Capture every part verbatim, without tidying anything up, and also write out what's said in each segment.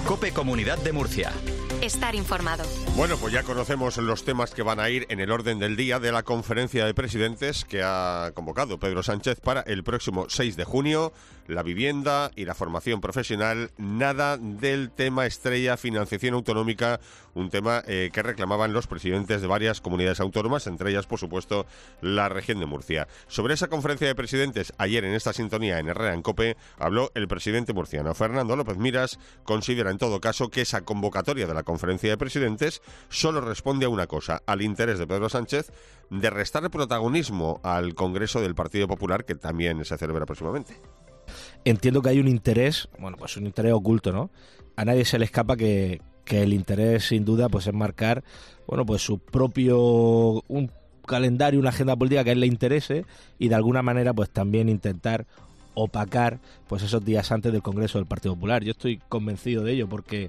COPE Comunidad de Murcia. Estar informado. Bueno, pues ya conocemos los temas que van a ir en el orden del día de la conferencia de presidentes que ha convocado Pedro Sánchez para el próximo seis de junio. La vivienda y la formación profesional, nada del tema estrella financiación autonómica, un tema eh, que reclamaban los presidentes de varias comunidades autónomas, entre ellas, por supuesto, la región de Murcia. Sobre esa conferencia de presidentes, ayer en esta sintonía en Herrera en COPE, habló el presidente murciano. Fernando López Miras considera en todo caso que esa convocatoria de la conferencia de presidentes solo responde a una cosa, al interés de Pedro Sánchez de restar protagonismo al Congreso del Partido Popular, que también se celebra próximamente. Entiendo que hay un interés, bueno, pues un interés oculto, ¿no? A nadie se le escapa que, que el interés, sin duda, pues es marcar, bueno, pues su propio, un calendario, una agenda política que a él le interese y de alguna manera, pues también intentar opacar, pues esos días antes del Congreso del Partido Popular. Yo estoy convencido de ello porque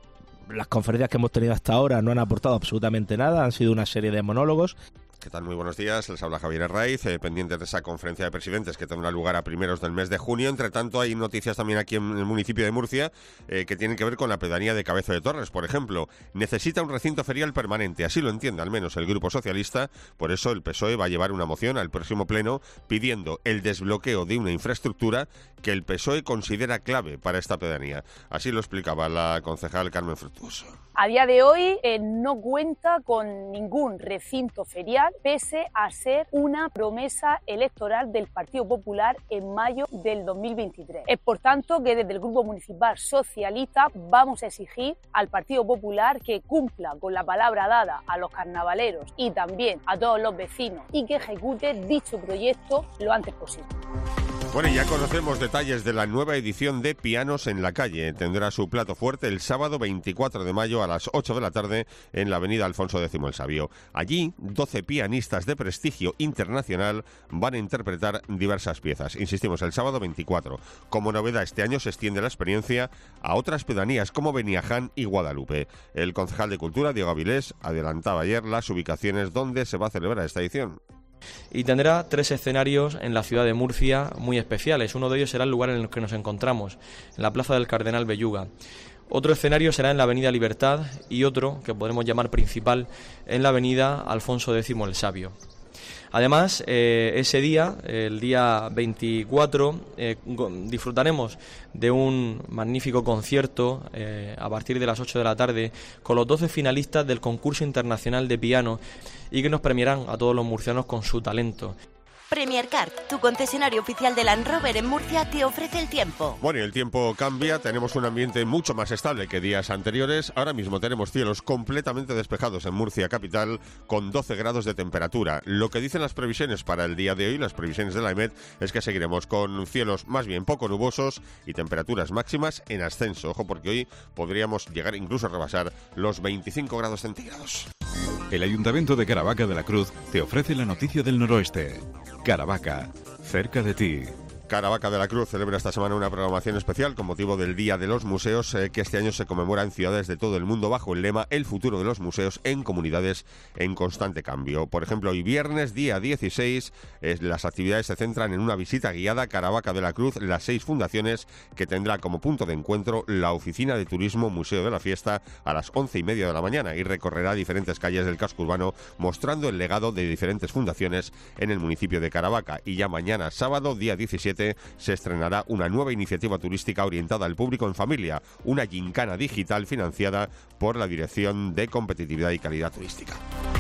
las conferencias que hemos tenido hasta ahora no han aportado absolutamente nada, han sido una serie de monólogos. ¿Qué tal? Muy buenos días, les habla Javier Herraiz, eh, pendientes de esa conferencia de presidentes que tendrá lugar a primeros del mes de junio. Entre tanto, hay noticias también aquí en el municipio de Murcia eh, que tienen que ver con la pedanía de Cabezo de Torres. Por ejemplo, necesita un recinto ferial permanente, así lo entiende al menos el Grupo Socialista. Por eso el P S O E va a llevar una moción al próximo pleno pidiendo el desbloqueo de una infraestructura que el P S O E considera clave para esta pedanía. Así lo explicaba la concejal Carmen Fructuoso. A día de hoy eh, no cuenta con ningún recinto ferial, pese a ser una promesa electoral del Partido Popular en mayo del dos mil veintitrés. Es por tanto que desde el Grupo Municipal Socialista vamos a exigir al Partido Popular que cumpla con la palabra dada a los carnavaleros y también a todos los vecinos y que ejecute dicho proyecto lo antes posible. Bueno, y ya conocemos detalles de la nueva edición de Pianos en la Calle. Tendrá su plato fuerte el sábado veinticuatro de mayo a las ocho de la tarde en la avenida Alfonso X el Sabio. Allí, doce pianistas de prestigio internacional van a interpretar diversas piezas. Insistimos, el sábado veinticuatro. Como novedad, este año se extiende la experiencia a otras pedanías como Beniaján y Guadalupe. El concejal de Cultura, Diego Avilés, adelantaba ayer las ubicaciones donde se va a celebrar esta edición. Y tendrá tres escenarios en la ciudad de Murcia muy especiales. Uno de ellos será el lugar en el que nos encontramos, en la Plaza del Cardenal Belluga. Otro escenario será en la Avenida Libertad y otro, que podremos llamar principal, en la Avenida Alfonso X el Sabio. Además, eh, ese día, el día veinticuatro, eh, disfrutaremos de un magnífico concierto eh, a partir de las ocho de la tarde con los doce finalistas del concurso internacional de piano y que nos premiarán a todos los murcianos con su talento. Premier Car, tu concesionario oficial de Land Rover en Murcia, te ofrece el tiempo. Bueno, y el tiempo cambia, tenemos un ambiente mucho más estable que días anteriores. Ahora mismo tenemos cielos completamente despejados en Murcia capital con doce grados de temperatura. Lo que dicen las previsiones para el día de hoy, las previsiones de la EMET, es que seguiremos con cielos más bien poco nubosos y temperaturas máximas en ascenso. Ojo, porque hoy podríamos llegar incluso a rebasar los veinticinco grados centígrados. El Ayuntamiento de Caravaca de la Cruz te ofrece la noticia del noroeste. Caravaca, cerca de ti. Caravaca de la Cruz celebra esta semana una programación especial con motivo del Día de los Museos, eh, que este año se conmemora en ciudades de todo el mundo bajo el lema El futuro de los museos en comunidades en constante cambio. Por ejemplo, hoy viernes, día dieciséis, eh, las actividades se centran en una visita guiada a Caravaca de la Cruz, las seis fundaciones, que tendrá como punto de encuentro la Oficina de Turismo Museo de la Fiesta a las once y media de la mañana y recorrerá diferentes calles del casco urbano mostrando el legado de diferentes fundaciones en el municipio de Caravaca. Y ya mañana, sábado, día diecisiete, se estrenará una nueva iniciativa turística orientada al público en familia, una gincana digital financiada por la Dirección de Competitividad y Calidad Turística.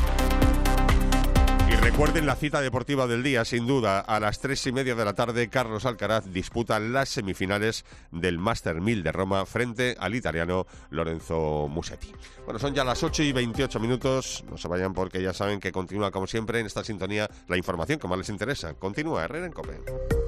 Y recuerden la cita deportiva del día, sin duda, a las tres y media de la tarde, Carlos Alcaraz disputa las semifinales del Master mil de Roma frente al italiano Lorenzo Musetti. Bueno, son ya las ocho y veintiocho minutos, no se vayan porque ya saben que continúa como siempre en esta sintonía la información que más les interesa. Continúa Herrera en COPE.